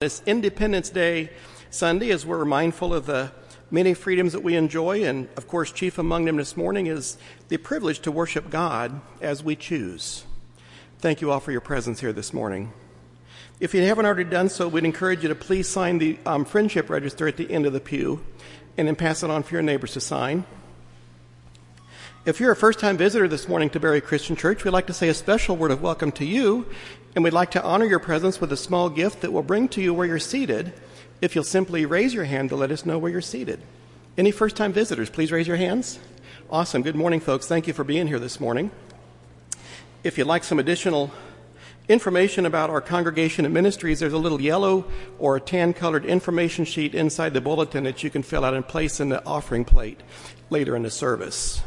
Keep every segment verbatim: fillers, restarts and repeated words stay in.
This Independence Day Sunday, as we're mindful of the many freedoms that we enjoy, and of course chief among them this morning is the privilege to worship God as we choose. Thank you all for your presence here this morning. If you haven't already done so, we'd encourage you to please sign the um, friendship register at the end of the pew and then pass it on for your neighbors to sign. If you're a first-time visitor this morning to Berry Christian Church, we'd like to say a special word of welcome to you, and we'd like to honor your presence with a small gift that we'll bring to you where you're seated if you'll simply raise your hand to let us know where you're seated. Any first-time visitors, please raise your hands. Awesome. Good morning, folks. Thank you for being here this morning. If you'd like some additional information about our congregation and ministries, there's a little yellow or a tan-colored information sheet inside the bulletin that you can fill out and place in the offering plate later in the service.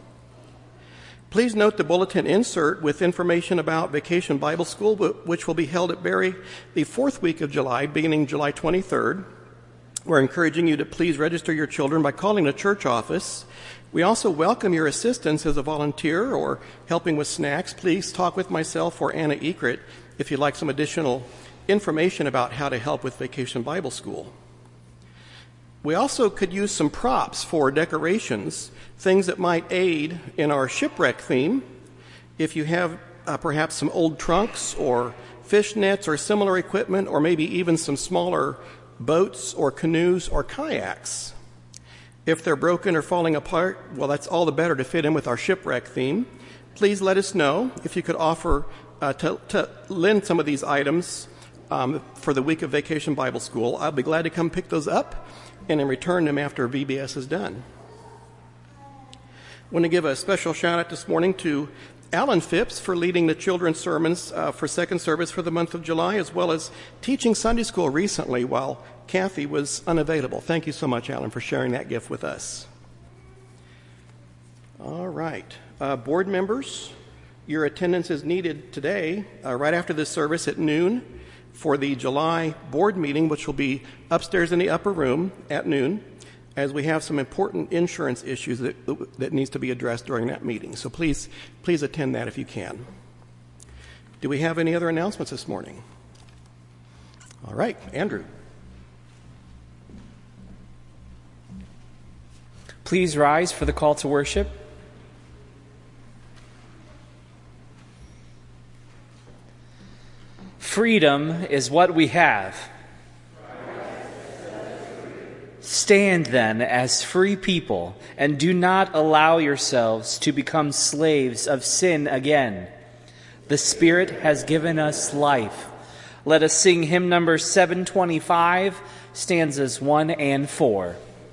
Please note the bulletin insert with information about Vacation Bible School, which will be held at Berry the fourth week of July, beginning July twenty-third. We're encouraging you to please register your children by calling the church office. We also welcome your assistance as a volunteer or helping with snacks. Please talk with myself or Anna Ekert if you'd like some additional information about how to help with Vacation Bible School. We also could use some props for decorations, things that might aid in our shipwreck theme. If you have uh, perhaps some old trunks or fish nets or similar equipment, or maybe even some smaller boats or canoes or kayaks. If they're broken or falling apart, well, that's all the better to fit in with our shipwreck theme. Please let us know if you could offer uh, to, to lend some of these items um, for the week of Vacation Bible School. I'll be glad to come pick those up and then return them after V B S is done. I want to give a special shout out this morning to Alan Phipps for leading the children's sermons uh, for second service for the month of July, as well as teaching Sunday school recently while Kathy was unavailable. Thank you so much, Alan, for sharing that gift with us. All right. Uh, board members, your attendance is needed today, uh, right after this service at noon, for the July board meeting, which will be upstairs in the upper room at noon, as we have some important insurance issues that, that needs to be addressed during that meeting. So please, please attend that if you can. Do we have any other announcements this morning? All right, Andrew. Please rise for the call to worship. Freedom is what we have. Stand then as free people and do not allow yourselves to become slaves of sin again. The Spirit has given us life. Let us sing hymn number seven twenty-five, stanzas one and four.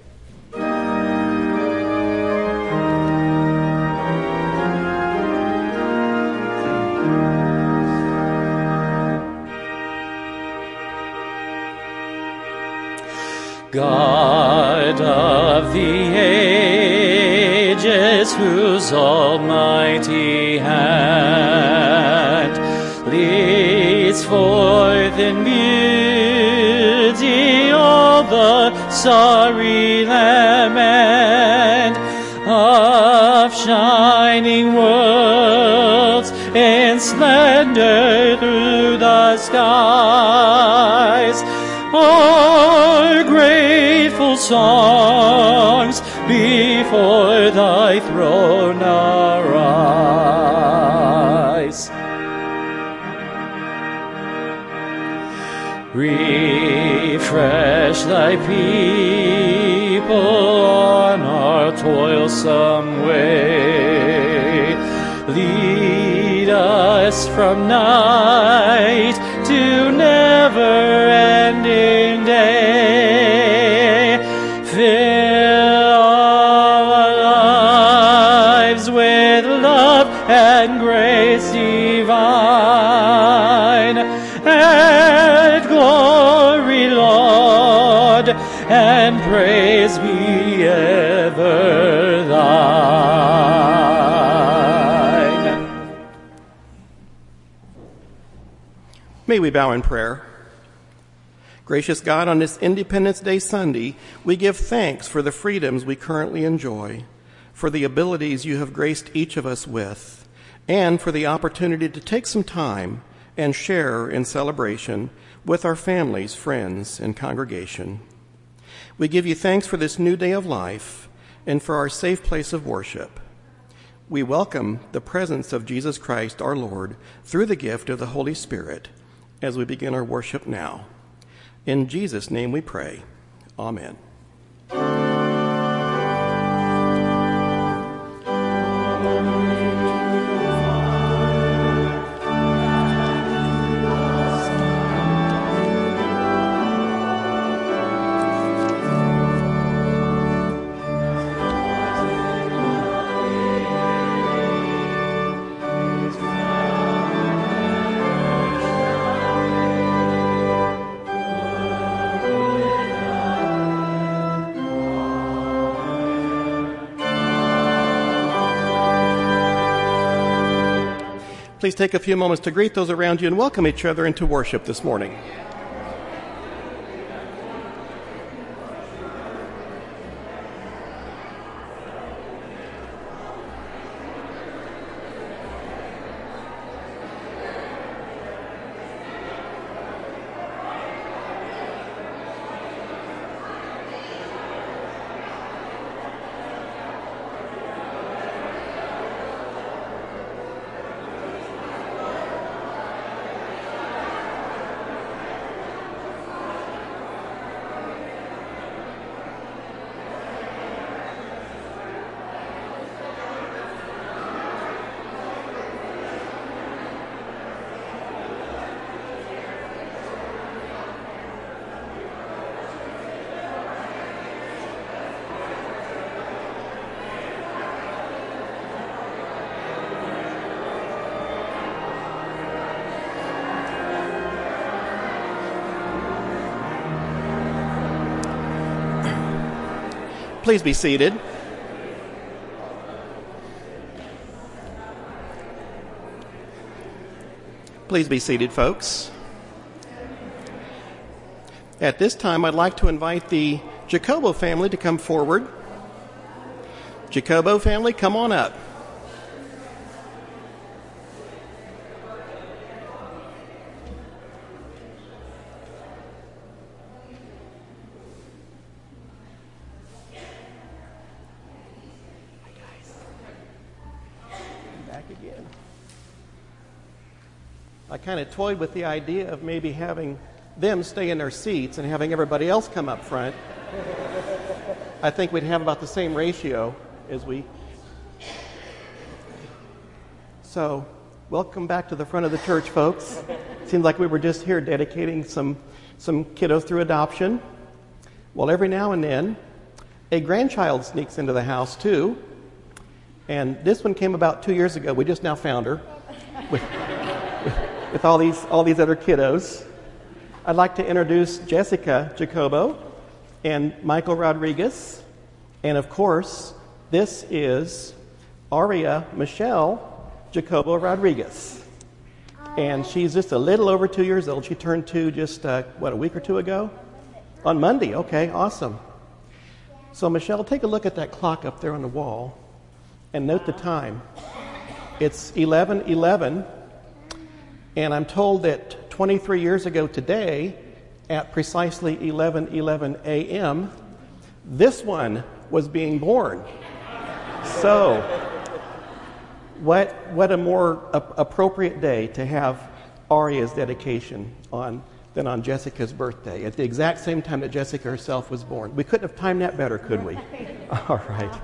God of the ages, whose almighty hand leads forth in beauty all the starry lament of shining worlds in splendor through the skies. Our grateful songs before thy throne arise. Refresh thy people on our toilsome way. Lead us from night to never-ending day. Fill our lives with love and grace divine, and glory, Lord, and praise be ever thine. May we bow in prayer. Gracious God, on this Independence Day Sunday, we give thanks for the freedoms we currently enjoy, for the abilities you have graced each of us with, and for the opportunity to take some time and share in celebration with our families, friends, and congregation. We give you thanks for this new day of life and for our safe place of worship. We welcome the presence of Jesus Christ, our Lord, through the gift of the Holy Spirit as we begin our worship now. In Jesus' name we pray. Amen. Please take a few moments to greet those around you and welcome each other into worship this morning. Please be seated. Please be seated, folks. At this time, I'd like to invite the Jacobo family to come forward. Jacobo family, come on up. I kind of toyed with the idea of maybe having them stay in their seats and having everybody else come up front. I think we'd have about the same ratio as we... So, welcome back to the front of the church, folks. Seems like we were just here dedicating some, some kiddos through adoption. Well, every now and then, a grandchild sneaks into the house, too. And this one came about two years ago. We just now found her. With, with all these all these other kiddos. I'd like to introduce Jessica Jacobo and Michael Rodriguez. And of course, this is Aria Michelle Jacobo Rodriguez. And she's just a little over two years old. She turned two just, uh, what, a week or two ago? On Monday. Okay, awesome. So Michelle, take a look at that clock up there on the wall and note the time. It's eleven eleven. And I'm told that twenty-three years ago today, at precisely eleven eleven a.m., this one was being born. So, what what a more a- appropriate day to have Aria's dedication on than on Jessica's birthday, at the exact same time that Jessica herself was born. We couldn't have timed that better, could we? All right.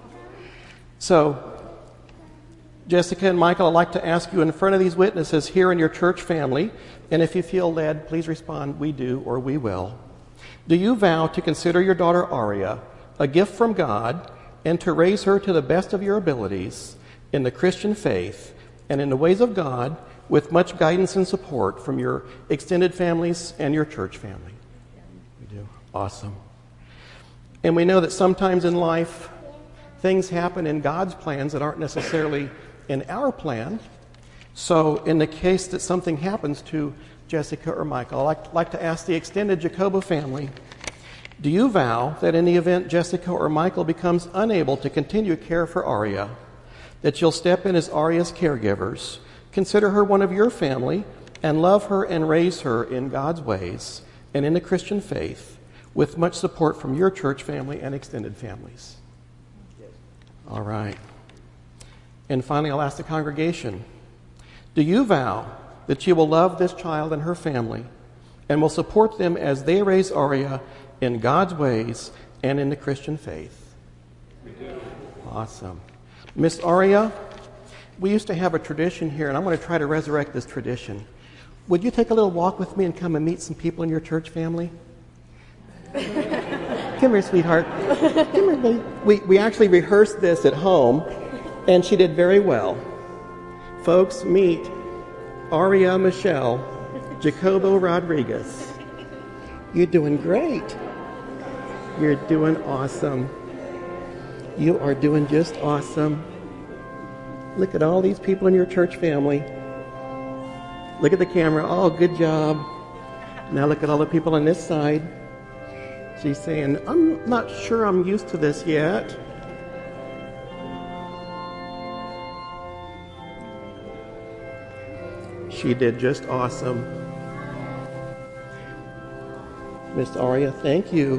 So, Jessica and Michael, I'd like to ask you in front of these witnesses here in your church family, and if you feel led, please respond, we do or we will. Do you vow to consider your daughter Aria a gift from God and to raise her to the best of your abilities in the Christian faith and in the ways of God with much guidance and support from your extended families and your church family? We do. Awesome. And we know that sometimes in life, things happen in God's plans that aren't necessarily in our plan. So in the case that something happens to Jessica or Michael, I'd like, like to ask the extended Jacobo family, do you vow that in the event Jessica or Michael becomes unable to continue care for Aria, that you'll step in as Aria's caregivers, consider her one of your family, and love her and raise her in God's ways and in the Christian faith with much support from your church family and extended families. All right. And finally, I'll ask the congregation, do you vow that you will love this child and her family and will support them as they raise Aria in God's ways and in the Christian faith? We do. Awesome. Miss Aria, we used to have a tradition here, and I'm going to try to resurrect this tradition. Would you take a little walk with me and come and meet some people in your church family? Come here, sweetheart. Come here, baby. We, we actually rehearsed this at home, and she did very well. Folks, meet Aria Michelle Jacobo Rodriguez. You're doing great. You're doing awesome. You are doing just awesome. Look at all these people in your church family. Look at the camera. Oh, good job. Now look at all the people on this side. She's saying, I'm not sure I'm used to this yet. She did just awesome. Miss Aria, thank you.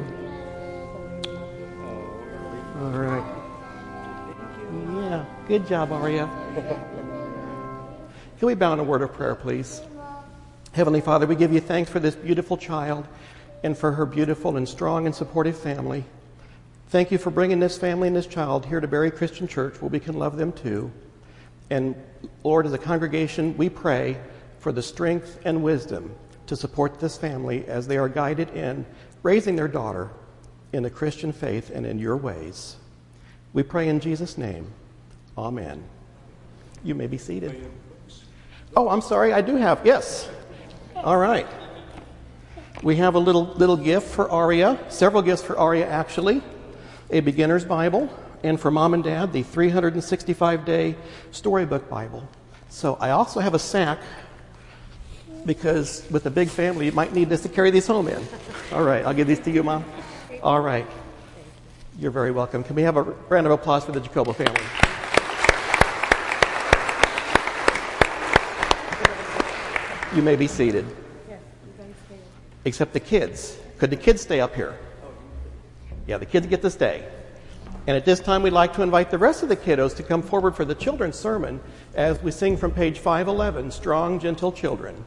All right. Yeah, good job, Aria. Can we bow in a word of prayer, please? Heavenly Father, we give you thanks for this beautiful child and for her beautiful and strong and supportive family. Thank you for bringing this family and this child here to Berry Christian Church where we can love them too. And Lord, as a congregation, we pray for the strength and wisdom to support this family as they are guided in raising their daughter in the Christian faith and in your ways. We pray in Jesus' name. Amen. You may be seated. Oh, I'm sorry, I do have, yes. All right. We have a little little gift for Aria, several gifts for Aria actually, a beginner's Bible, and for Mom and Dad, the three hundred sixty-five day Storybook Bible. So I also have a sack, because with a big family, you might need this to carry these home in. All right, I'll give these to you, Mom. All right. You're very welcome. Can we have a round of applause for the Jacobo family? You may be seated. Except the kids. Could the kids stay up here? Yeah, the kids get to stay. And at this time, we'd like to invite the rest of the kiddos to come forward for the children's sermon as we sing from page five eleven, Strong, Gentle Children.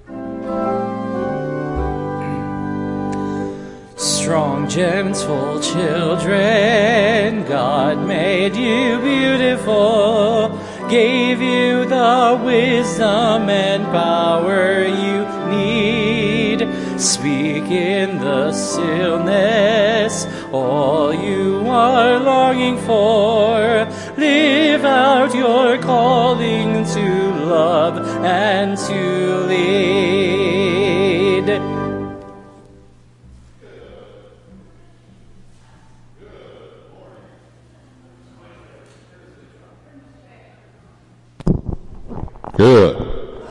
Strong, gentle children, God made you beautiful, gave you the wisdom and power you need. Speak in the stillness all you are longing for. Live out your calling to love and to lead. Good.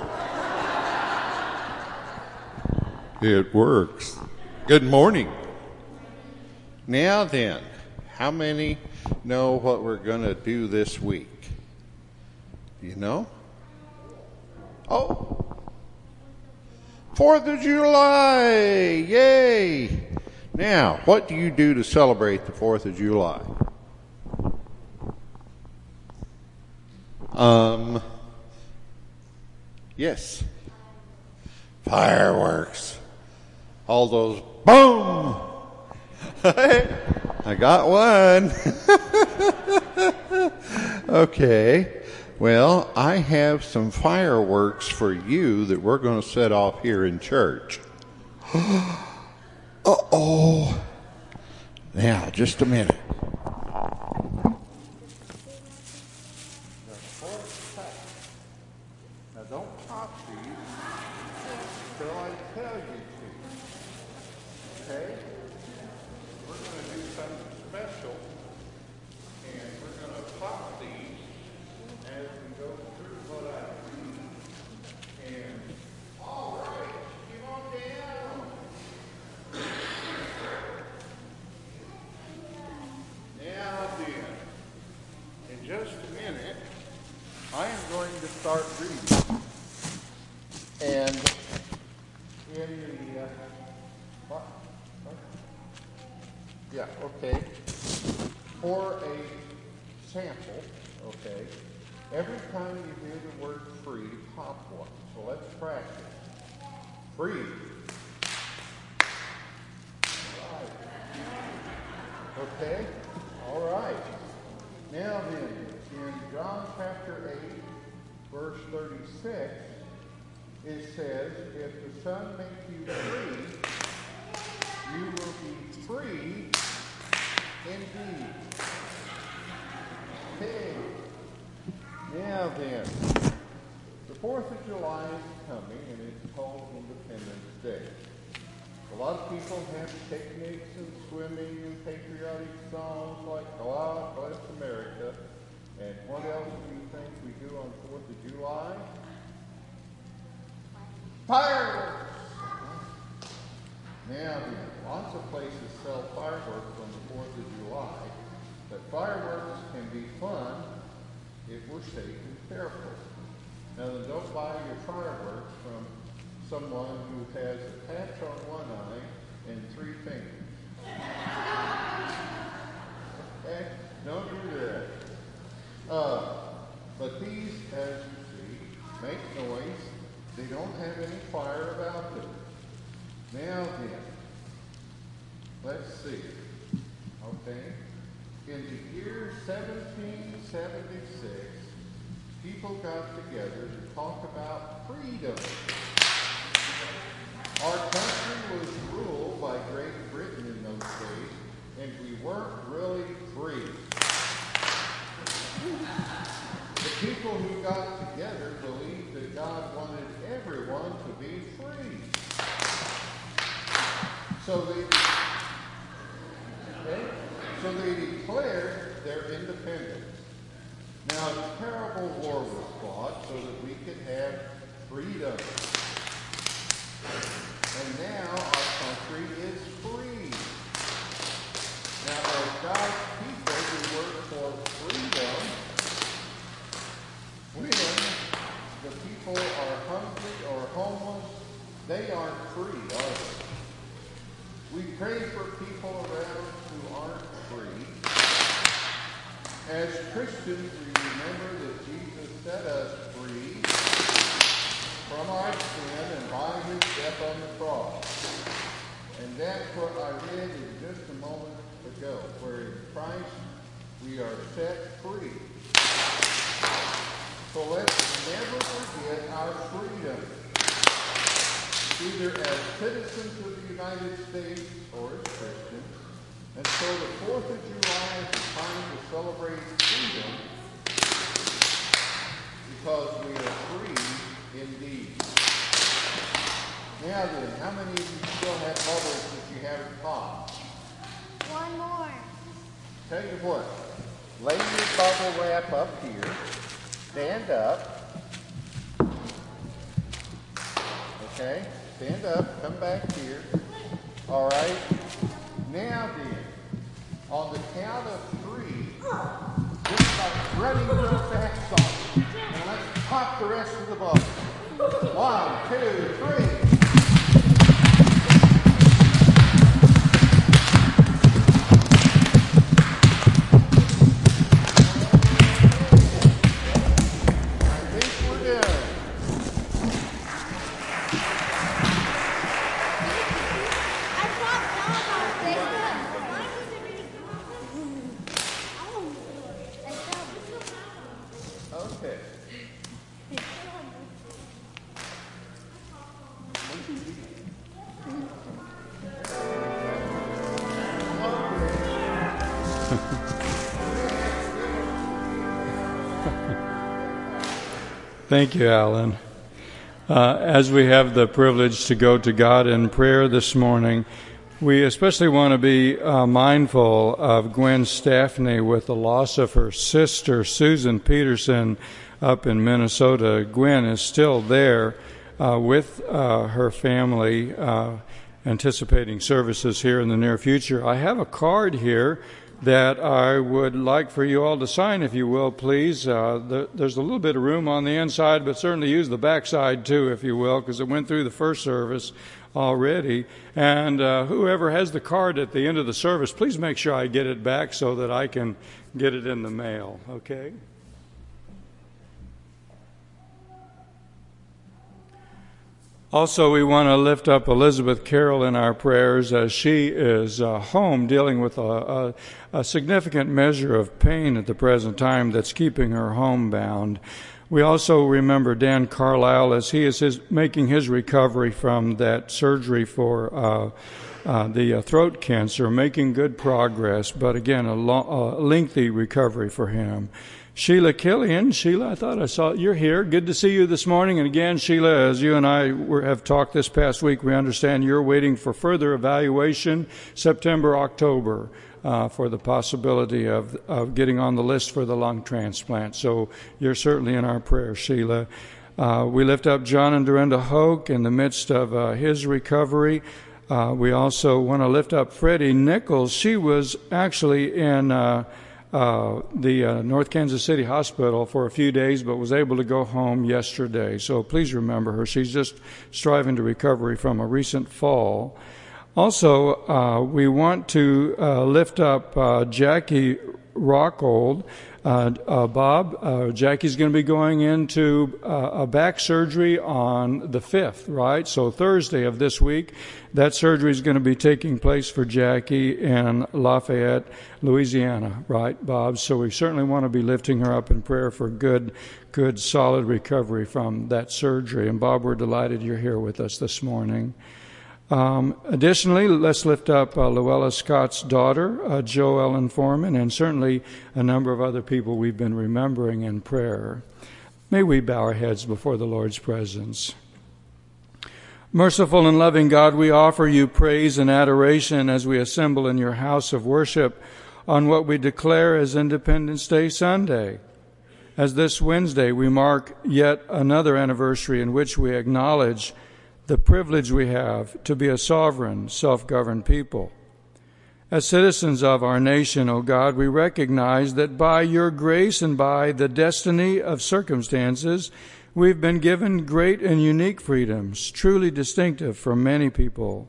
It works. Good morning. Now then, how many know what we're going to do this week? You know? Oh, Fourth of July! Yay! Now, what do you do to celebrate the Fourth of July? Um... Yes. Fireworks. All those boom. I got one. Okay. Well, I have some fireworks for you that we're going to set off here in church. Uh-oh. Now, just a minute. I am going to start reading, and Yeah, okay. For a sample, okay, every time you hear the word free, pop one. So let's practice. Free. All right. Okay? All right. Now then, in John chapter eight, verse thirty-six, it says, if the Son makes you free, you will be free indeed. Okay. Now then, the fourth of July is coming, and it's called Independence Day. A lot of people have picnics and swimming and patriotic songs like God Bless America. And what else do you think we do on fourth of July? Fireworks! Now, lots of places sell fireworks on the fourth of July, but fireworks can be fun if we're safe and careful. Now then, don't buy your fireworks from someone who has a patch on one eye and three fingers. Okay? Don't do that. Uh, but these, as you see, make noise. They don't have any fire about them. Now then, let's see. Okay? In the year seventeen seventy-six, people got together to talk about freedom. Our country was ruled by Great Britain in those days, and we weren't really free. The people who got together believed that God wanted everyone to be free. So they, okay, so they declared their independence. Now, a terrible war was fought so that we could have freedom. And now our country is free. Now, as God's people who work for freedom, when the people are hungry or homeless, they aren't free, are they? We pray for people around who aren't free. As Christians, we remember that Jesus set us free from our sin and by his death on the cross. And that's what I read in just a moment ago, where in Christ we are set free. So let's never forget our freedom, either as citizens of the United States or as Christians. And so the fourth of July is a time to celebrate freedom because we are free indeed. Now then, how many of you still have bubbles that you haven't popped? One more. Tell you what, lay your bubble wrap up here, stand up, okay, stand up, come back here, all right? Now then, on the count of three, just start running real fast off, and let's pop the rest of the bubbles. One, two, three. Thank you, Alan. Uh, as we have the privilege to go to God in prayer this morning, we especially want to be uh, mindful of Gwen Staffney with the loss of her sister, Susan Peterson, up in Minnesota. Gwen is still there uh, with uh, her family, uh, anticipating services here in the near future. I have a card here that I would like for you all to sign, if you will, please. Uh, the, there's a little bit of room on the inside, but certainly use the back side too, if you will, because it went through the first service. already. And uh, whoever has the card at the end of the service, please make sure I get it back so that I can get it in the mail, okay? Also, we want to lift up Elizabeth Carroll in our prayers as she is uh, home dealing with a, a, a significant measure of pain at the present time that's keeping her homebound. We also remember Dan Carlisle as he is his, making his recovery from that surgery for uh, uh, the uh, throat cancer, making good progress, but again, a, lo- a lengthy recovery for him. Sheila Killian. Sheila, I thought I saw you're here. Good to see you this morning. And again, Sheila, as you and I were, have talked this past week, we understand you're waiting for further evaluation September, October, uh, for the possibility of, of getting on the list for the lung transplant. So you're certainly in our prayers, Sheila. Uh, we lift up John and Dorinda Hoke in the midst of uh, his recovery. Uh, we also want to lift up Freddie Nichols. She was actually in... Uh, Uh, the uh, North Kansas City Hospital for a few days, but was able to go home yesterday. So please remember her. She's just striving to recovery from a recent fall. Also, uh, we want to uh, lift up uh, Jackie Rockold. Uh, uh, Bob, uh, Jackie's going to be going into uh, a back surgery on the fifth, right? So Thursday of this week, that surgery is going to be taking place for Jackie in Lafayette, Louisiana, right, Bob? So we certainly want to be lifting her up in prayer for good, good, solid recovery from that surgery. And Bob, we're delighted you're here with us this morning. Um, additionally, let's lift up uh, Luella Scott's daughter, uh, Jo Ellen Foreman, and certainly a number of other people we've been remembering in prayer. May we bow our heads before the Lord's presence. Merciful and loving God, we offer you praise and adoration as we assemble in your house of worship on what we declare as Independence Day Sunday. As this Wednesday we mark yet another anniversary in which we acknowledge the privilege we have to be a sovereign, self-governed people. As citizens of our nation, O God, we recognize that by your grace and by the destiny of circumstances, we've been given great and unique freedoms, truly distinctive from many people.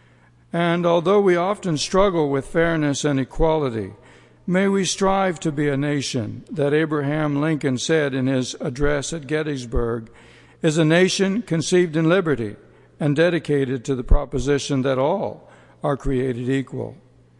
And although we often struggle with fairness and equality, may we strive to be a nation that Abraham Lincoln said in his address at Gettysburg is a nation conceived in liberty and dedicated to the proposition that all are created equal.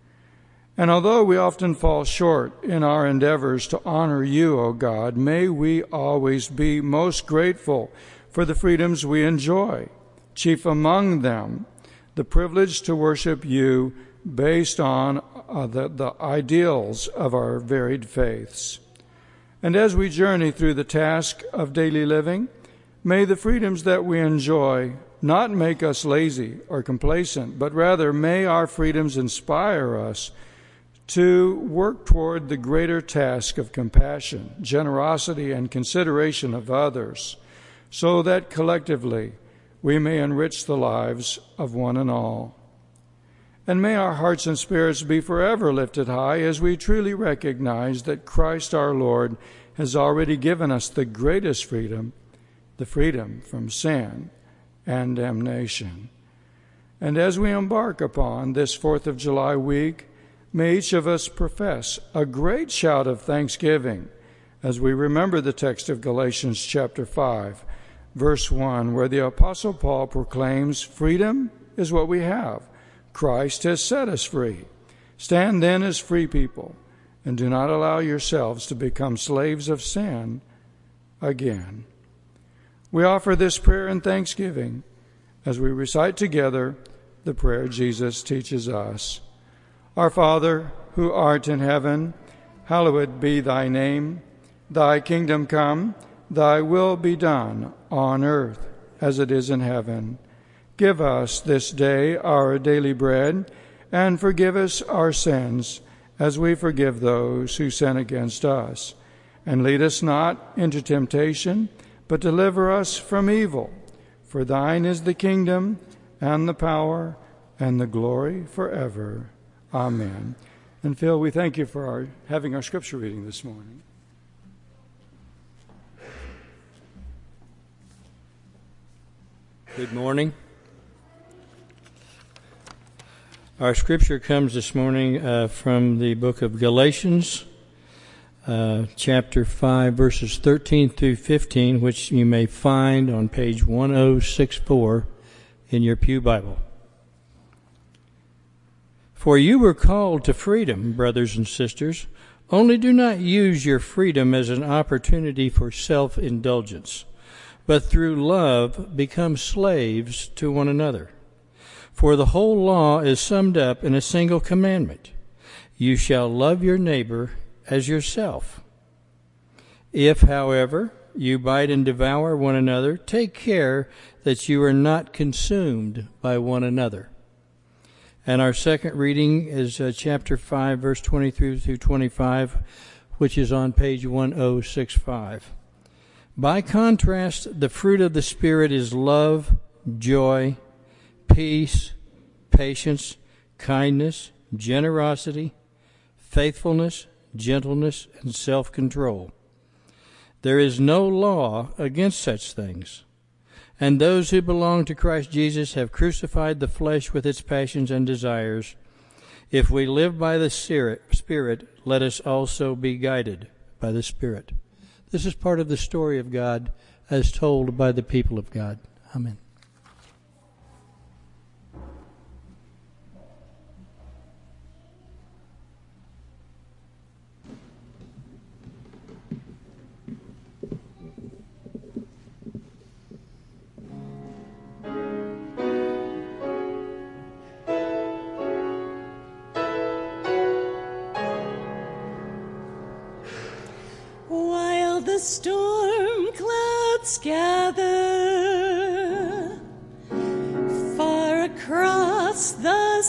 And although we often fall short in our endeavors to honor you, O God, may we always be most grateful for the freedoms we enjoy, chief among them the privilege to worship you based on uh, the, the ideals of our varied faiths. And as we journey through the task of daily living, may the freedoms that we enjoy not make us lazy or complacent, but rather may our freedoms inspire us to work toward the greater task of compassion, generosity, and consideration of others, so that collectively we may enrich the lives of one and all. And may our hearts and spirits be forever lifted high as we truly recognize that Christ our Lord has already given us the greatest freedom, the freedom from sin and damnation. And as we embark upon this fourth of July week, may each of us profess a great shout of thanksgiving as we remember the text of Galatians chapter five, verse one, where the Apostle Paul proclaims, "Freedom is what we have. Christ has set us free. Stand then as free people, and do not allow yourselves to become slaves of sin again." We offer this prayer and thanksgiving as we recite together the prayer Jesus teaches us. Our Father, who art in heaven, hallowed be thy name. Thy kingdom come, thy will be done on earth as it is in heaven. Give us this day our daily bread, and forgive us our sins as we forgive those who sin against us. And lead us not into temptation, but deliver us from evil. For thine is the kingdom, and the power, and the glory forever. Amen. And Phil, we thank you for our, having our scripture reading this morning. Good morning. Our scripture comes this morning uh, from the book of Galatians, uh, chapter five, verses thirteen through fifteen, which you may find on page ten sixty-four in your pew Bible. For you were called to freedom, brothers and sisters, only do not use your freedom as an opportunity for self-indulgence, but through love become slaves to one another. For the whole law is summed up in a single commandment: you shall love your neighbor as yourself. If, however, you bite and devour one another, take care that you are not consumed by one another. And our second reading is uh, chapter five, verse twenty-three through twenty-five, which is on page ten sixty-five. By contrast, the fruit of the Spirit is love, joy, peace, patience, kindness, generosity, faithfulness, gentleness, and self-control. There is no law against such things. And those who belong to Christ Jesus have crucified the flesh with its passions and desires. If we live by the Spirit, let us also be guided by the Spirit. This is part of the story of God as told by the people of God. Amen. The storm clouds gather far across the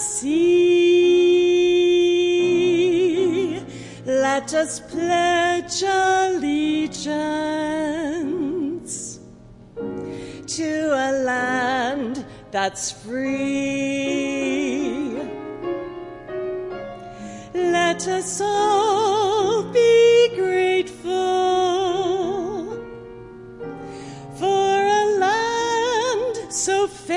sea. Let us pledge allegiance to a land that's free. Let us all be grateful so fair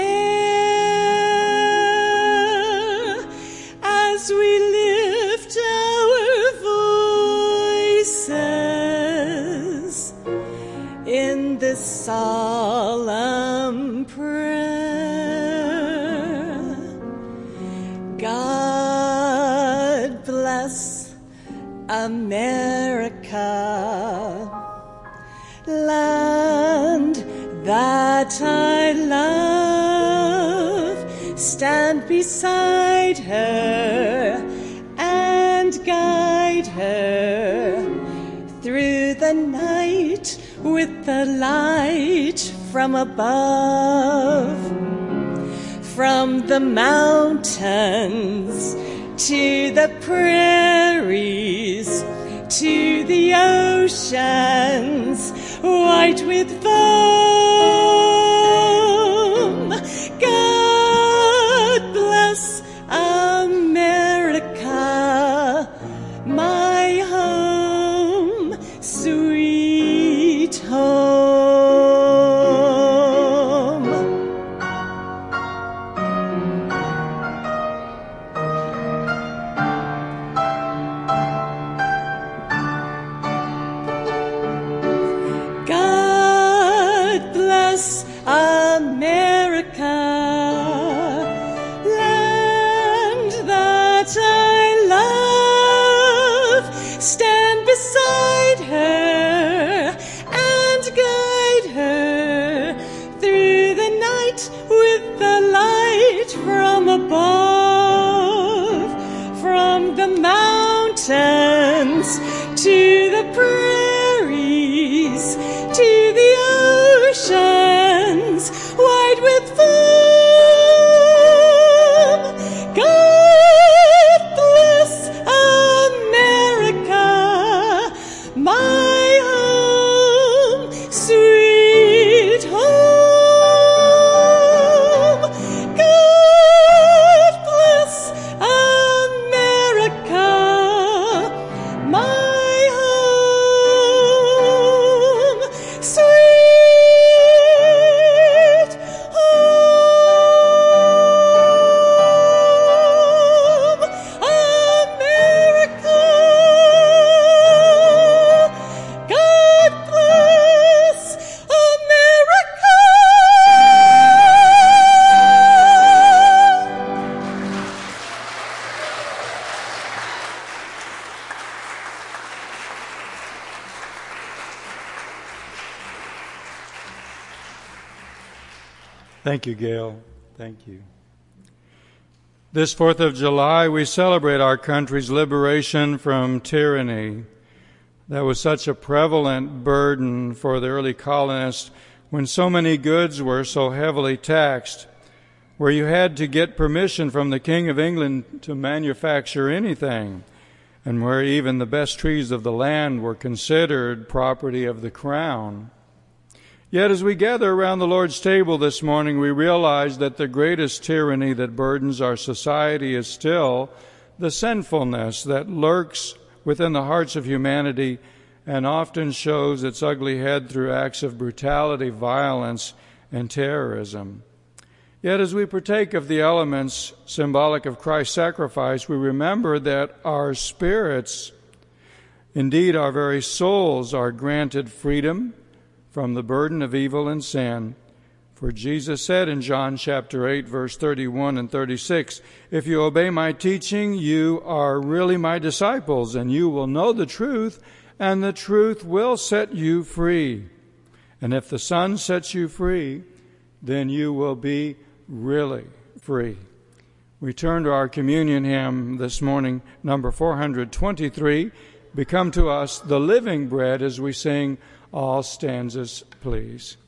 as we lift our voices in this solemn prayer. God bless America, land that I love. Stand beside her and guide her through the night with the light from above. From the mountains to the prairies to the oceans white with foam. God bless America, my home, sweet home. God bless America, land that I love. Stand beside her and guide her through the night with the light from above. From the mountains to the prairies to the oceans white with foam. God bless America, my home, sweet home. God Thank you, Gail. Thank you. This fourth of July, we celebrate our country's liberation from tyranny. That was such a prevalent burden for the early colonists when so many goods were so heavily taxed, where you had to get permission from the King of England to manufacture anything, and where even the best trees of the land were considered property of the crown. Yet as we gather around the Lord's table this morning, we realize that the greatest tyranny that burdens our society is still the sinfulness that lurks within the hearts of humanity and often shows its ugly head through acts of brutality, violence, and terrorism. Yet as we partake of the elements symbolic of Christ's sacrifice, we remember that our spirits, indeed our very souls, are granted freedom from the burden of evil and sin. For Jesus said in John chapter eight, verse thirty-one and thirty-six, "If you obey my teaching, you are really my disciples, and you will know the truth, and the truth will set you free. And if the Son sets you free, then you will be really free." We turn to our communion hymn this morning, number four hundred twenty-three, "Become to us the living bread," as we sing all stanzas, please.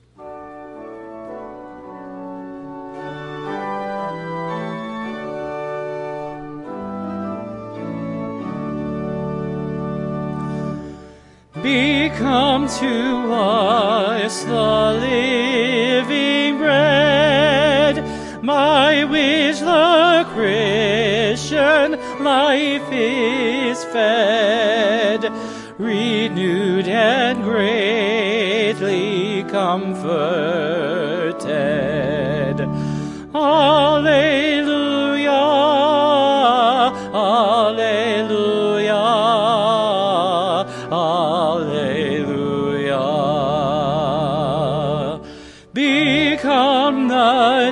Become to us the living bread, by which the Christian life is fed, renewed and greatly comforted. Alleluia, alleluia, alleluia. Become the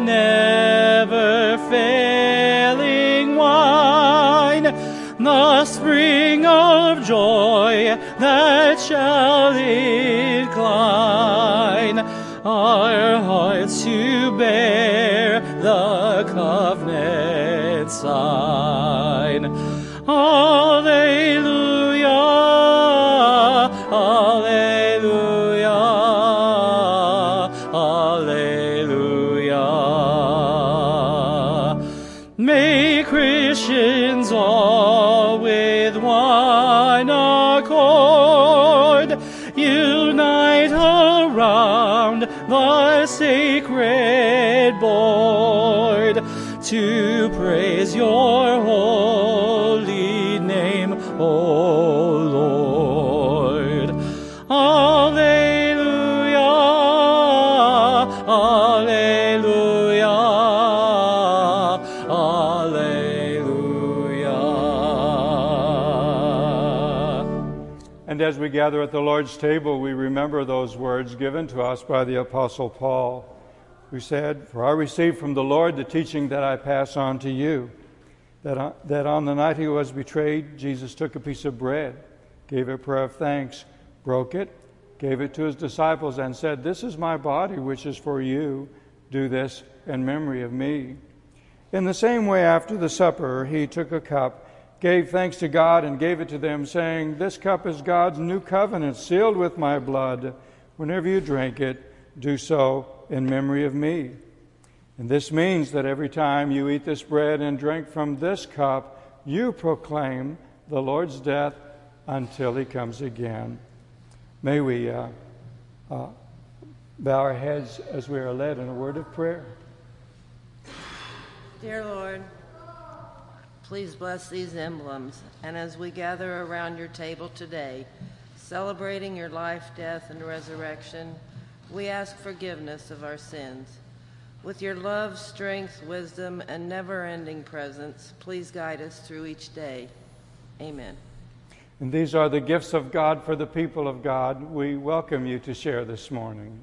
never-failing wine, the spring of joy that shall incline our hearts to bear the covenant sign. Alleluia, alleluia, alleluia. May Christians all with one accord unite around the sacred board to praise your holy name, O Lord. Alleluia, alleluia, alleluia. And as we gather at the Lord's table, we remember those words given to us by the Apostle Paul, who said, "For I received from the Lord the teaching that I pass on to you, that on, that on the night he was betrayed, Jesus took a piece of bread, gave a prayer of thanks, broke it, gave it to his disciples, and said, 'This is my body, which is for you. Do this in memory of me.' In the same way, after the supper, he took a cup, gave thanks to God, and gave it to them, saying, 'This cup is God's new covenant, sealed with my blood. Whenever you drink it, do so in memory of me.' And this means that every time you eat this bread and drink from this cup, you proclaim the Lord's death until he comes again." May we uh, uh, bow our heads as we are led in a word of prayer. Dear Lord, please bless these emblems, and as we gather around your table today, celebrating your life, death, and resurrection, we ask forgiveness of our sins. With your love, strength, wisdom, and never-ending presence, please guide us through each day. Amen. And these are the gifts of God for the people of God. We welcome you to share this morning.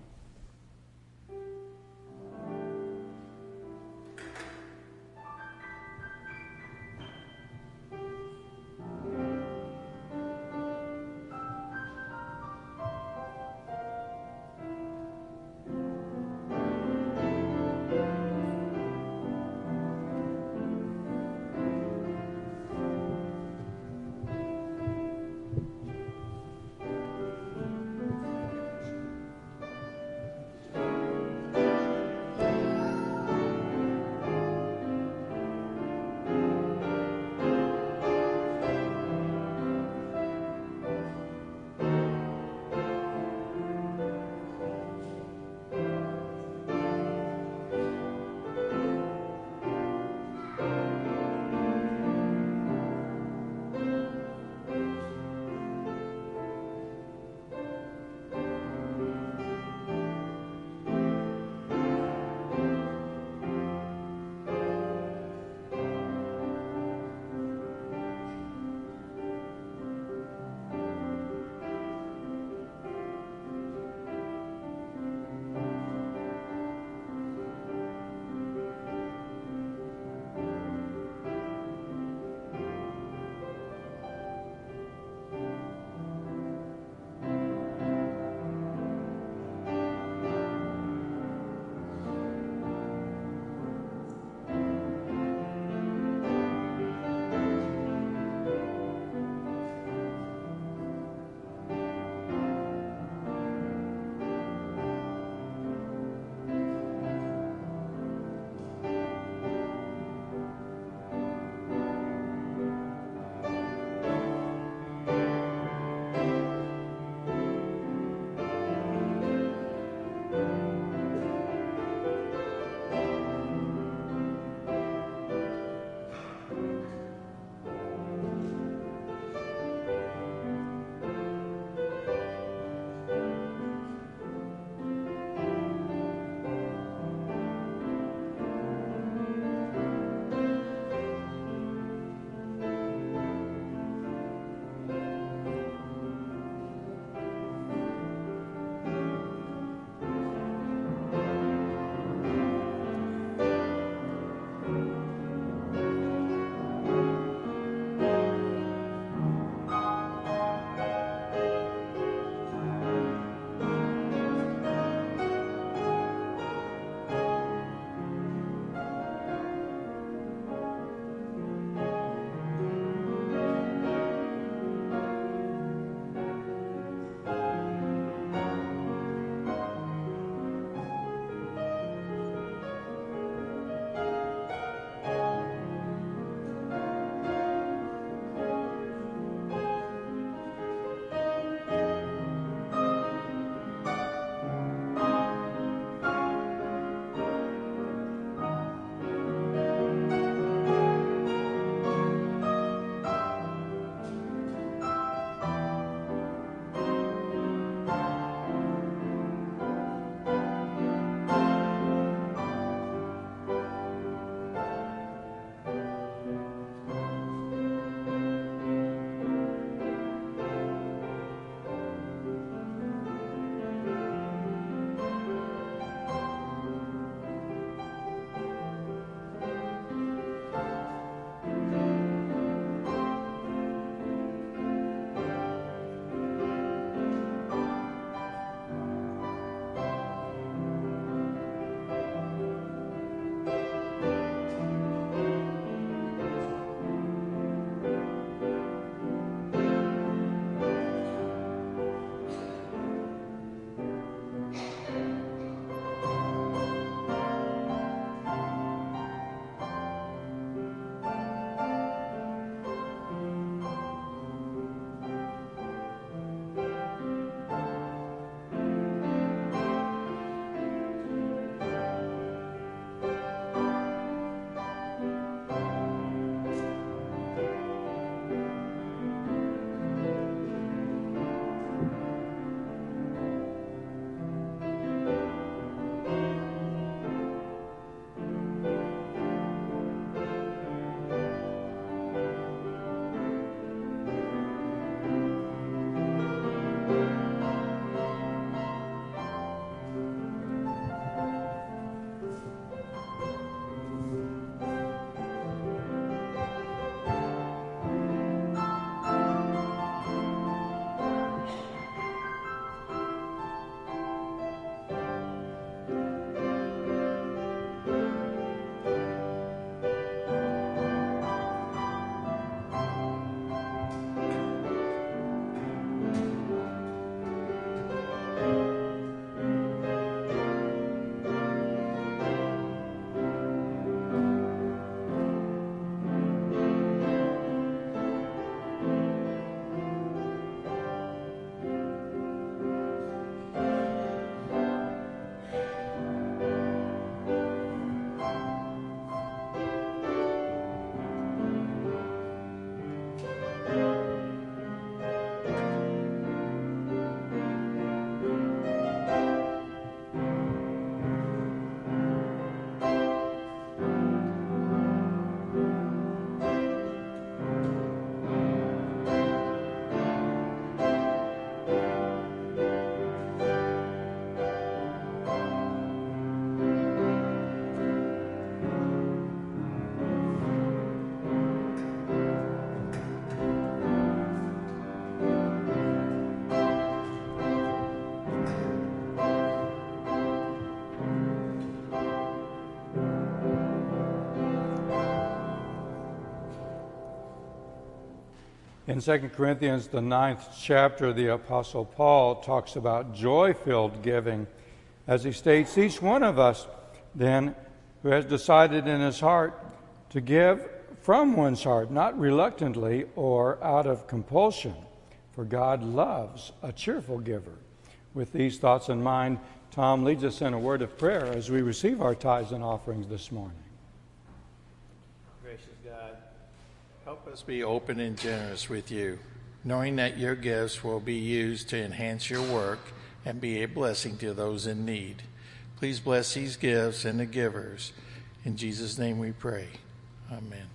In Second Corinthians, the ninth chapter, the Apostle Paul talks about joy-filled giving, as he states, each one of us, then, who has decided in his heart to give from one's heart, not reluctantly or out of compulsion, for God loves a cheerful giver. With these thoughts in mind, Tom leads us in a word of prayer as we receive our tithes and offerings this morning. Gracious God, help us be open and generous with you, knowing that your gifts will be used to enhance your work and be a blessing to those in need. Please bless these gifts and the givers. In Jesus' name we pray. Amen.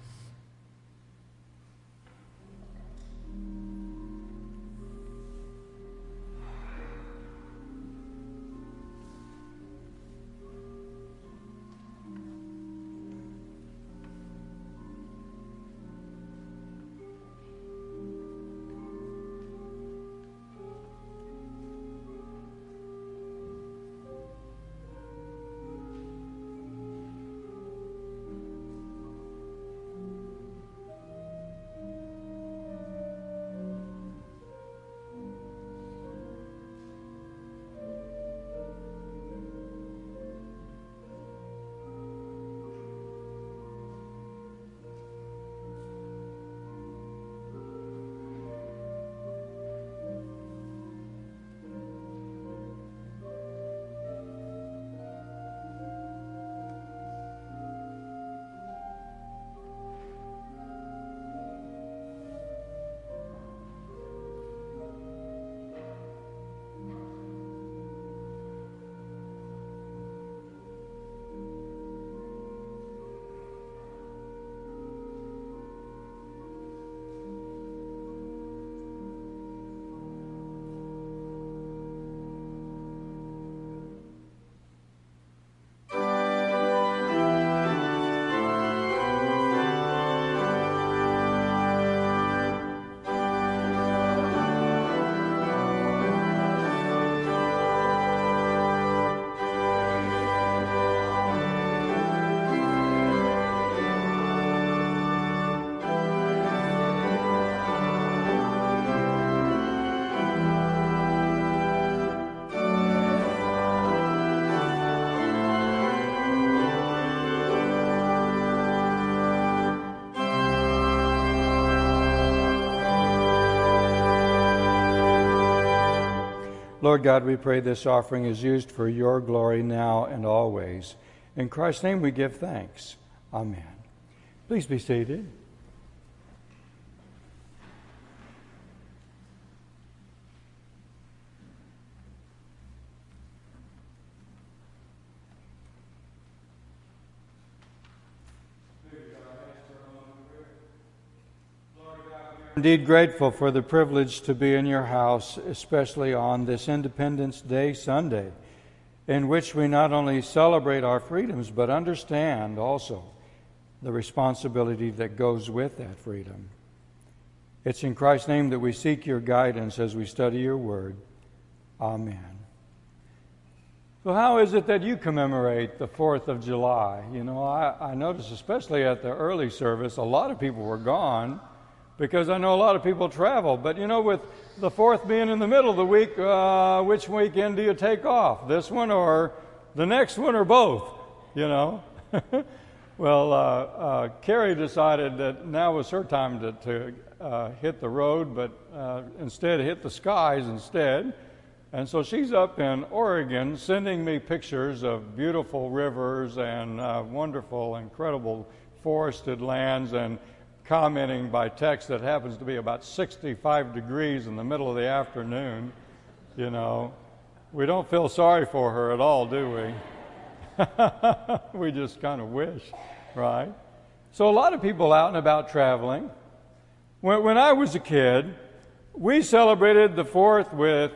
Lord God, we pray this offering is used for your glory now and always. In Christ's name we give thanks. Amen. Please be seated. Indeed grateful for the privilege to be in your house, especially on this Independence Day Sunday, in which we not only celebrate our freedoms, but understand also the responsibility that goes with that freedom. It's in Christ's name that we seek your guidance as we study your word. Amen. So how is it that you commemorate the fourth of July? You know, I, I noticed especially at the early service, a lot of people were gone, because I know a lot of people travel. But, you know, with the fourth being in the middle of the week, uh, which weekend do you take off? This one or the next one or both, you know? Well, uh, uh, Carrie decided that now was her time to, to uh, hit the road, but uh, instead hit the skies instead. And so she's up in Oregon sending me pictures of beautiful rivers and uh, wonderful, incredible forested lands, and commenting by text that happens to be about sixty-five degrees in the middle of the afternoon. You know, we don't feel sorry for her at all, do we? We just kind of wish, right? So a lot of people out and about traveling. When, when I was a kid, we celebrated the fourth with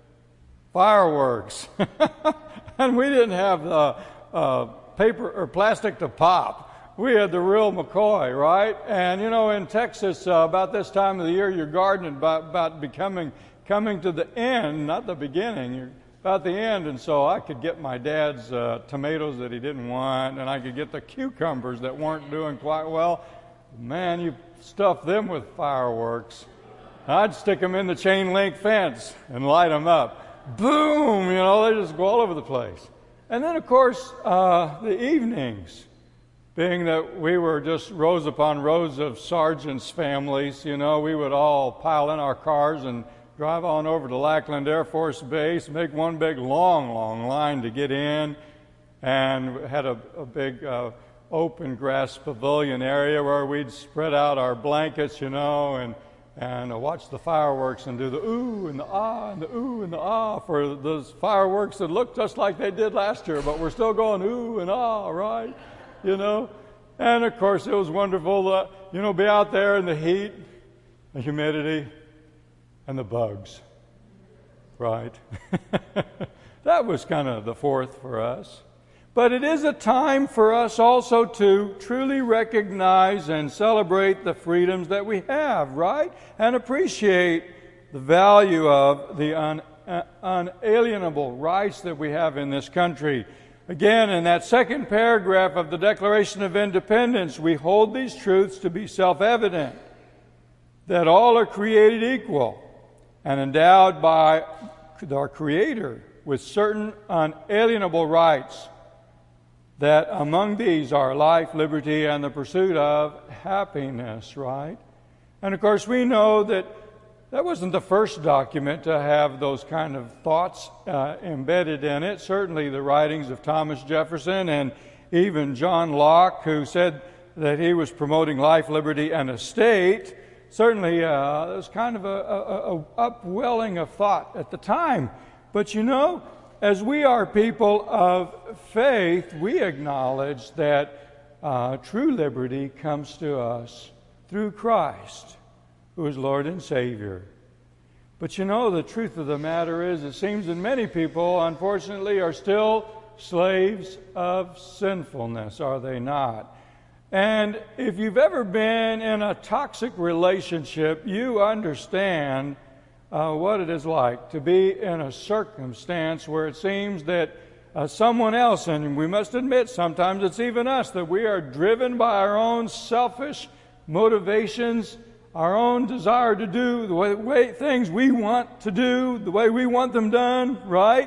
fireworks. And we didn't have the uh, paper or plastic to pop. We had the real McCoy, right? And, you know, in Texas, uh, about this time of the year, your garden is about, about becoming, coming to the end, not the beginning, you're about the end. And so I could get my dad's uh, tomatoes that he didn't want, and I could get the cucumbers that weren't doing quite well. Man, you stuff them with fireworks. I'd stick them in the chain link fence and light them up. Boom! You know, they just go all over the place. And then, of course, uh, the evenings, being that we were just rows upon rows of sergeants' families, you know, we would all pile in our cars and drive on over to Lackland Air Force Base, make one big long, long line to get in, and had a, a big uh, open grass pavilion area where we'd spread out our blankets, you know, and and uh, watch the fireworks and do the ooh and the ah and the ooh and the ah for those fireworks that looked just like they did last year, but we're still going ooh and ah, right? You know? And, of course, it was wonderful to, you know, be out there in the heat, the humidity, and the bugs, right? That was kind of the fourth for us. But it is a time for us also to truly recognize and celebrate the freedoms that we have, right? And appreciate the value of the un, uh, unalienable rights that we have in this country. Again, in that second paragraph of the Declaration of Independence, we hold these truths to be self-evident, that all are created equal and endowed by our Creator with certain unalienable rights, that among these are life, liberty, and the pursuit of happiness, right? And of course, we know that that wasn't the first document to have those kind of thoughts uh, embedded in it. Certainly the writings of Thomas Jefferson and even John Locke, who said that he was promoting life, liberty, and a state. Certainly uh, there was kind of a, a, a upwelling of thought at the time. But you know, as we are people of faith, we acknowledge that uh, true liberty comes to us through Christ, who is Lord and Savior. But you know, the truth of the matter is, it seems that many people, unfortunately, are still slaves of sinfulness, are they not? And if you've ever been in a toxic relationship, you understand uh, what it is like to be in a circumstance where it seems that uh, someone else, and we must admit sometimes it's even us, that we are driven by our own selfish motivations, our own desire to do the way, way things we want to do, the way we want them done, right?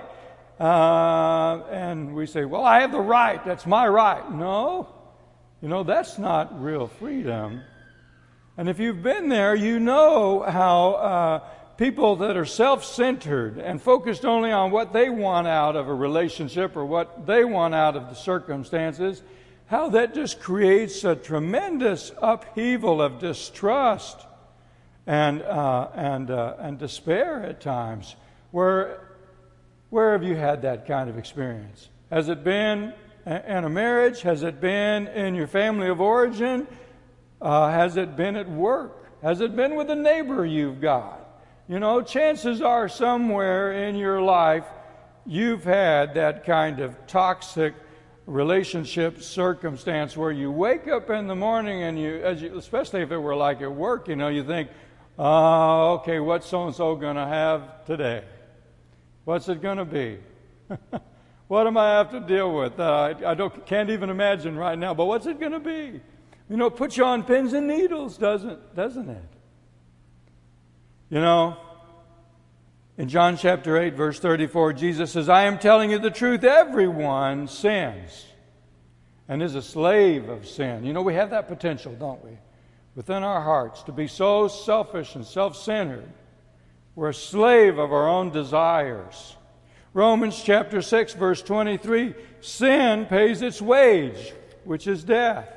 Uh, and we say, well, I have the right. That's my right. No. You know, that's not real freedom. And if you've been there, you know how uh, people that are self-centered and focused only on what they want out of a relationship or what they want out of the circumstances, how that just creates a tremendous upheaval of distrust and uh, and uh, and despair at times. Where where have you had that kind of experience? Has it been in a marriage? Has it been in your family of origin? Uh, has it been at work? Has it been with a neighbor you've got? You know, chances are somewhere in your life you've had that kind of toxic relationship circumstance where you wake up in the morning and you, as you, especially if it were like at work, you know, you think, oh, okay, what's so-and-so going to have today? What's it going to be? What am I have to deal with? Uh, I, I don't, can't even imagine right now, but what's it going to be? You know, it puts you on pins and needles, doesn't, doesn't it? You know, in John chapter eight, verse thirty-four, Jesus says, I am telling you the truth, everyone sins and is a slave of sin. You know, we have that potential, don't we? Within our hearts to be so selfish and self-centered. We're a slave of our own desires. Romans chapter six, verse twenty-three, sin pays its wage, which is death.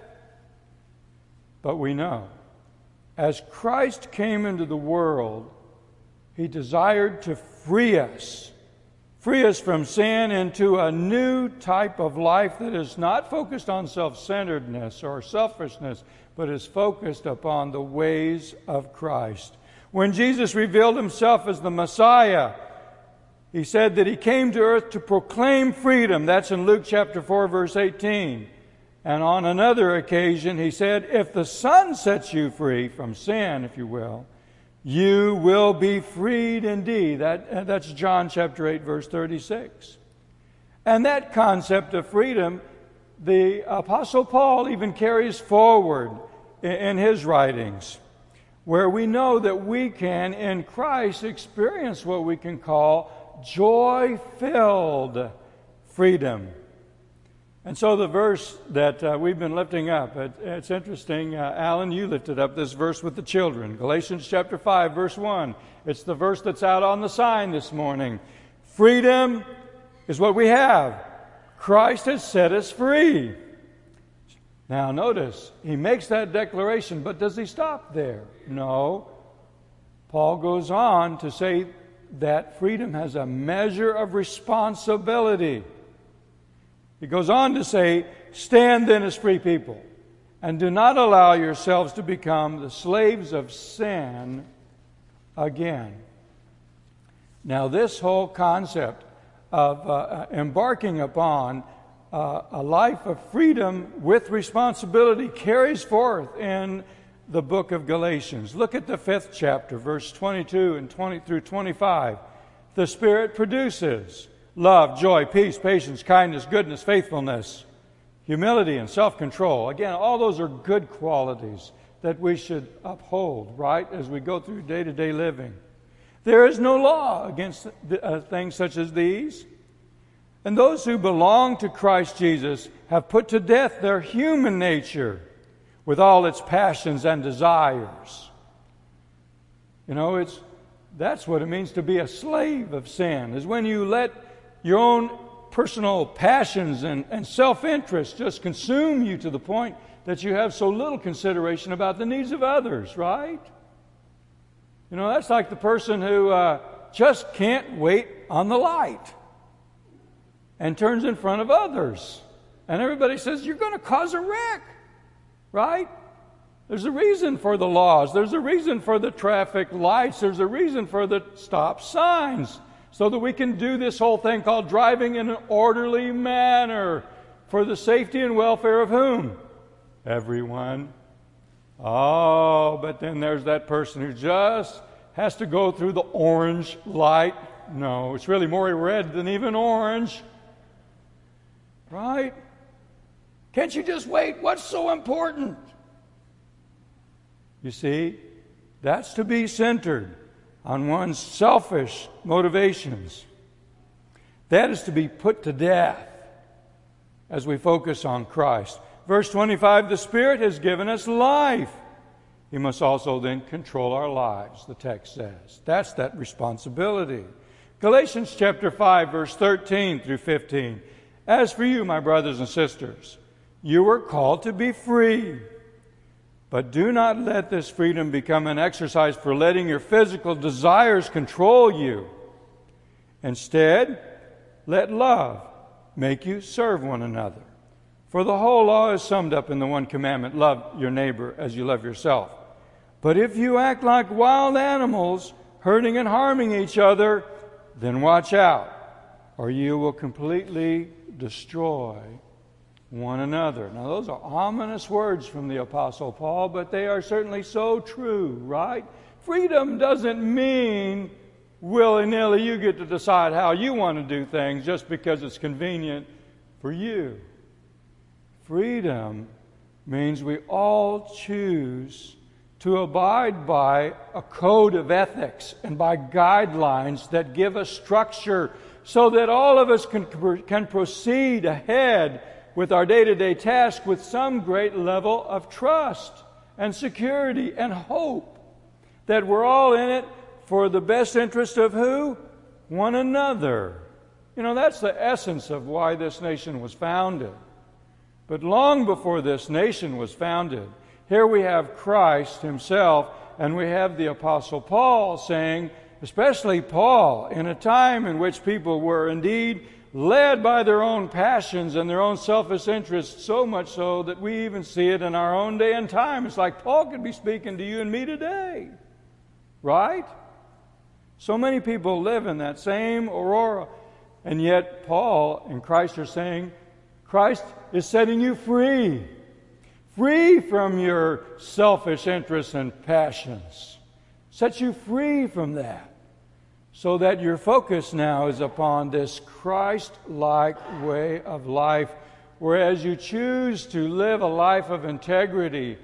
But we know, as Christ came into the world, He desired to free us, free us from sin into a new type of life that is not focused on self-centeredness or selfishness, but is focused upon the ways of Christ. When Jesus revealed Himself as the Messiah, He said that He came to earth to proclaim freedom. That's in Luke chapter four, verse eighteen. And on another occasion, He said, if the Son sets you free from sin, if you will, you will be freed indeed. That, that's John chapter eight, verse thirty-six. And that concept of freedom, the Apostle Paul even carries forward in, in his writings. where we know that we can, in Christ, experience what we can call joy-filled freedom. And so the verse that uh, we've been lifting up, it, it's interesting. Uh, Alan, you lifted up this verse with the children. Galatians chapter five, verse one. It's the verse that's out on the sign this morning. Freedom is what we have. Christ has set us free. Now notice, he makes that declaration, but does he stop there? No. Paul goes on to say that freedom has a measure of responsibility. He goes on to say, stand then as free people, and do not allow yourselves to become the slaves of sin again. Now, this whole concept of uh, embarking upon uh, a life of freedom with responsibility carries forth in the book of Galatians. Look at the fifth chapter, verse twenty-two and twenty through twenty-five. The Spirit produces love, joy, peace, patience, kindness, goodness, faithfulness, humility, and self-control. Again, all those are good qualities that we should uphold, right, as we go through day-to-day living. There is no law against uh, things such as these. And those who belong to Christ Jesus have put to death their human nature with all its passions and desires. You know, it's that's what it means to be a slave of sin, is when you let your own personal passions and, and self-interest just consume you to the point that you have so little consideration about the needs of others, right? You know, that's like the person who uh, just can't wait on the light and turns in front of others. And everybody says, you're going to cause a wreck, right? There's a reason for the laws. There's a reason for the traffic lights. There's a reason for the stop signs, so that we can do this whole thing called driving in an orderly manner for the safety and welfare of whom? Everyone. Oh, but then there's that person who just has to go through the orange light. No, it's really more red than even orange. Right? Can't you just wait? What's so important? You see, that's to be centered on one's selfish motivations. That is to be put to death as we focus on Christ. Verse twenty-five, the Spirit has given us life. He must also then control our lives, the text says. That's that responsibility. Galatians chapter five, verse thirteen through fifteen. As for you, my brothers and sisters, you were called to be free. But do not let this freedom become an exercise for letting your physical desires control you. Instead, let love make you serve one another. For the whole law is summed up in the one commandment, love your neighbor as you love yourself. But if you act like wild animals, hurting and harming each other, then watch out, or you will completely destroy one another. Now, those are ominous words from the Apostle Paul, but they are certainly so true, right? Freedom doesn't mean willy-nilly you get to decide how you want to do things just because it's convenient for you. Freedom means we all choose to abide by a code of ethics and by guidelines that give us structure so that all of us can, can proceed ahead with our day-to-day task with some great level of trust and security and hope that we're all in it for the best interest of who? One another. You know, that's the essence of why this nation was founded. But long before this nation was founded, here we have Christ himself, and we have the Apostle Paul saying, especially Paul, in a time in which people were indeed led by their own passions and their own selfish interests, so much so that we even see it in our own day and time. It's like Paul could be speaking to you and me today, right? So many people live in that same aurora, and yet Paul and Christ are saying, Christ is setting you free, free from your selfish interests and passions. Sets you free from that, so that your focus now is upon this Christ-like way of life, whereas you choose to live a life of integrity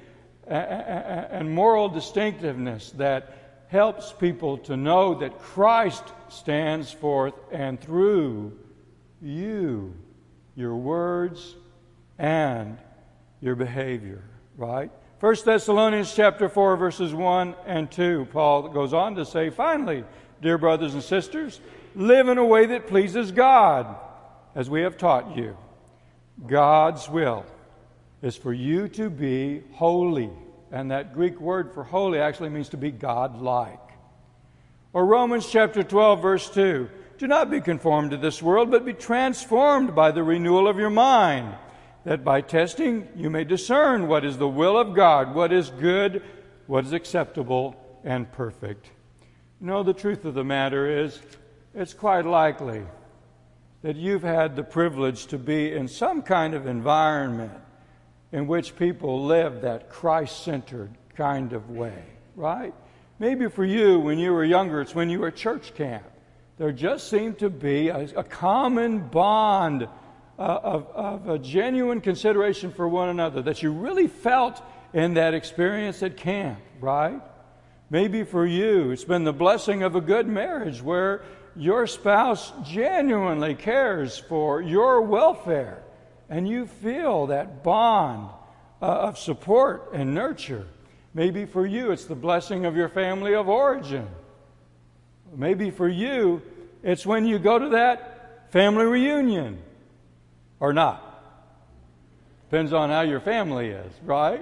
and moral distinctiveness that helps people to know that Christ stands forth and through you, your words and your behavior, right? First Thessalonians chapter four, verses one and two, Paul goes on to say, finally, dear brothers and sisters, live in a way that pleases God, as we have taught you. God's will is for you to be holy. And that Greek word for holy actually means to be God-like. Or Romans chapter twelve, verse two, do not be conformed to this world, but be transformed by the renewal of your mind, that by testing you may discern what is the will of God, what is good, what is acceptable and perfect. You know, the truth of the matter is, it's quite likely that you've had the privilege to be in some kind of environment in which people live that Christ-centered kind of way, right? Maybe for you, when you were younger, it's when you were at church camp. There just seemed to be a, a common bond uh, of, of a genuine consideration for one another that you really felt in that experience at camp, right? Maybe for you, it's been the blessing of a good marriage where your spouse genuinely cares for your welfare and you feel that bond uh, of support and nurture. Maybe for you, it's the blessing of your family of origin. Maybe for you, it's when you go to that family reunion or not. Depends on how your family is, right?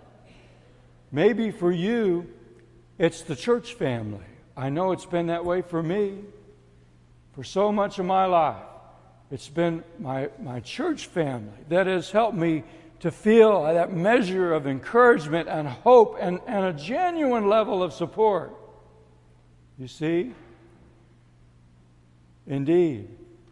Maybe for you, it's the church family. I know it's been that way for me for so much of my life. It's been my, my church family that has helped me to feel that measure of encouragement and hope and, and a genuine level of support. You see? Indeed,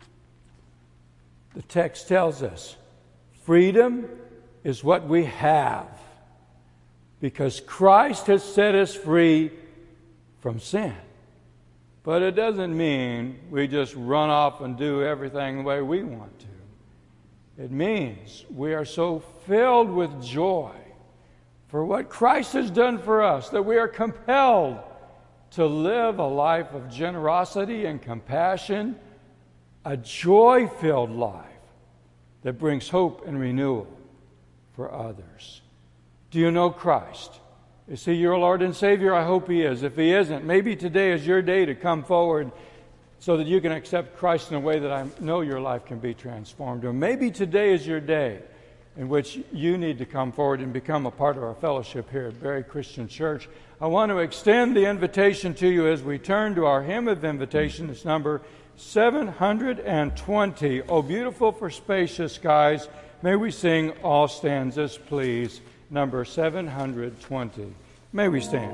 the text tells us freedom is what we have because Christ has set us free from sin. But it doesn't mean we just run off and do everything the way we want to. It means we are so filled with joy for what Christ has done for us that we are compelled to live a life of generosity and compassion, a joy-filled life that brings hope and renewal for others. Do you know Christ? Is He your Lord and Savior? I hope He is. If He isn't, maybe today is your day to come forward so that you can accept Christ in a way that I know your life can be transformed. Or maybe today is your day in which you need to come forward and become a part of our fellowship here at Berry Christian Church. I want to extend the invitation to you as we turn to our hymn of invitation. It's number seven hundred twenty. Oh, beautiful for spacious skies, may we sing all stanzas, please. Number seven hundred twenty. May we stand.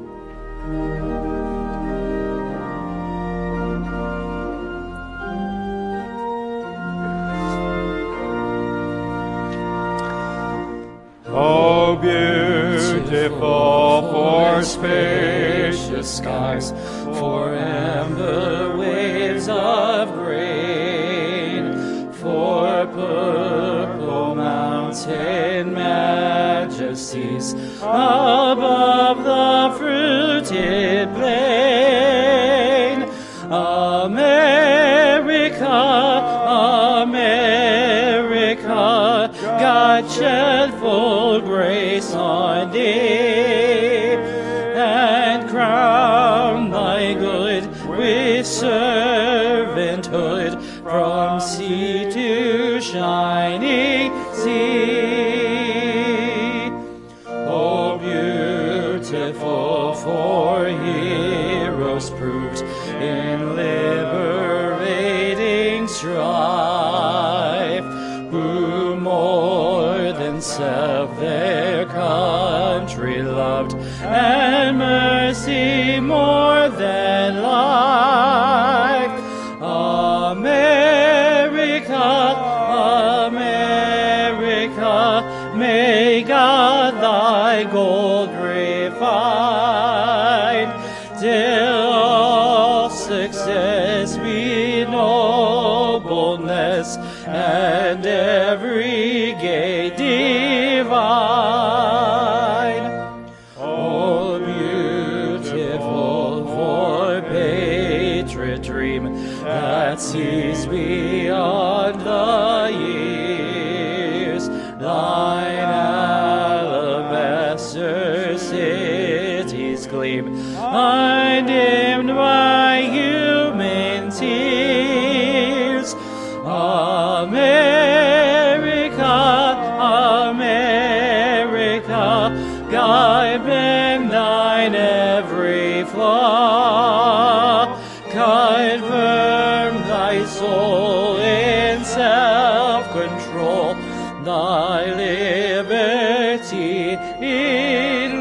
Oh, beautiful for spacious skies, for amber waves of grain, for purple mountain majesties above the fruited plain. America, America, God shed full grace on thee, and crown thy good with servanthood from sea to shining sea. Oh, beautiful for heroes proved in liberating strife, who more than self their country loved, and mercy more than life. America, America, may God thy gold refine, till all success be nobleness, and every gate divine. seas beyond the years. Thine alabaster cities gleam, undimmed by human tears. America, America, guide bend thine every flaw. Guide firm thy soul in self-control, thy liberty in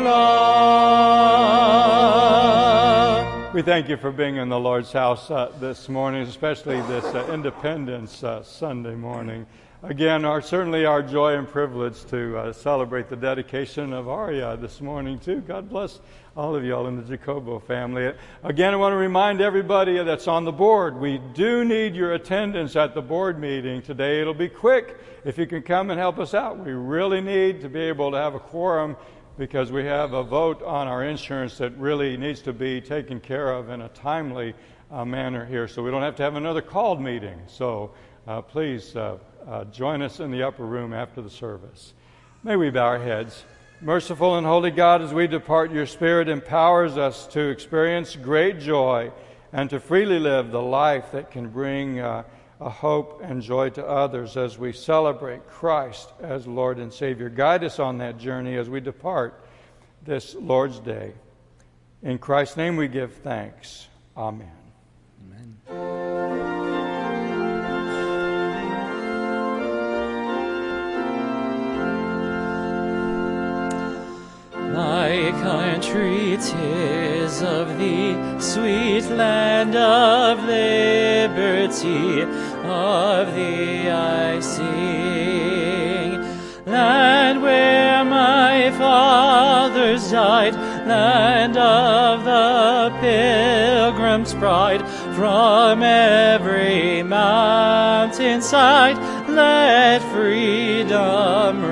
love. We thank you for being in the Lord's house uh, this morning, especially this uh, Independence uh, Sunday morning. Again, our, certainly our joy and privilege to uh, celebrate the dedication of Aria this morning, too. God bless all of y'all in the Jacobo family. Again, I want to remind everybody that's on the board, we do need your attendance at the board meeting today. It'll be quick if you can come and help us out. We really need to be able to have a quorum because we have a vote on our insurance that really needs to be taken care of in a timely uh, manner here, so we don't have to have another called meeting. So uh, please uh, uh, join us in the upper room after the service. May we bow our heads. Merciful and holy God, as we depart, your Spirit empowers us to experience great joy and to freely live the life that can bring uh, a hope and joy to others as we celebrate Christ as Lord and Savior. Guide us on that journey as we depart this Lord's Day. In Christ's name we give thanks. Amen. Amen. My country, 'tis of thee, sweet land of liberty, of thee I sing. Land where my fathers died, land of the Pilgrim's pride, from every mountainside let freedom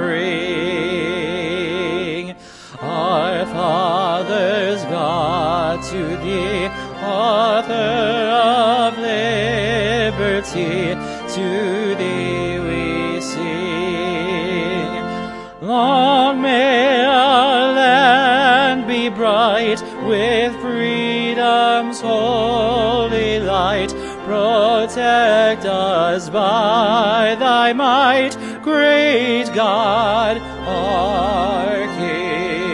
ring. Our fathers, God, to thee, author of liberty, to thee we sing. Long may our land be bright with freedom's holy light. Protect us by thy might, great God, our King.